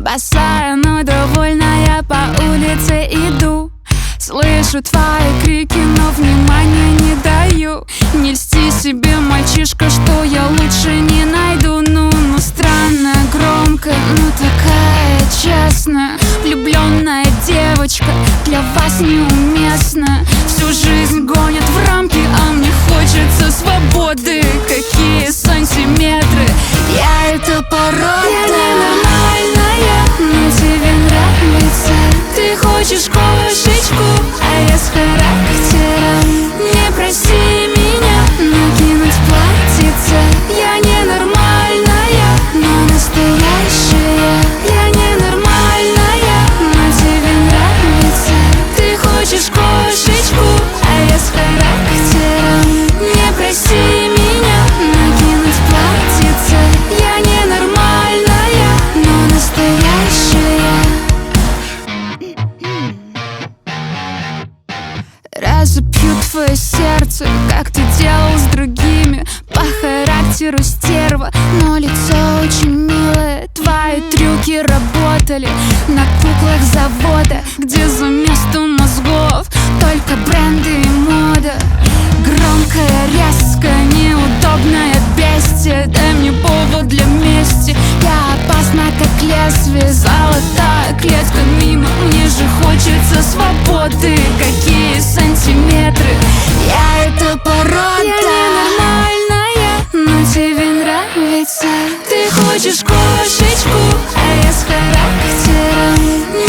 босая, но довольная, по улице иду. Слышу твои крики, но внимания не даю. Не льсти себе, мальчишка, что я лучше не найду. Ну странно, громко, ну такая честная. Влюбленная девочка для вас неуместна. Всю жизнь гонят в рамки, а мне хочется свободы. Какие сантиметры, я это порода. Я ненормальная, но тебе нравится. Ты хочешь кошечку, а я с характером. Не проси меня накинуть платьице. Я ненормальная, но настоящая. Я ненормальная, но тебе нравится. Ты хочешь кошечку, а я с характером. Не проси меня накинуть платьице. Я ненормальная, но настоящая. Разобью твое сердце, как ты делал с другими. По характеру стерва, но лицо очень милое. Твои трюки работали на куклах завода, где за место мозгов только бренды и мода. Громкая, резкая, неудобная бестия. Дай мне повод для мести. Я опасна, как лезвие, золотая клетка мимо. Мне же хочется свободы. Какие сантиметры, я это порода. Я ненормальная, но тебе нравится. Ты хочешь кошечку, а я с характером.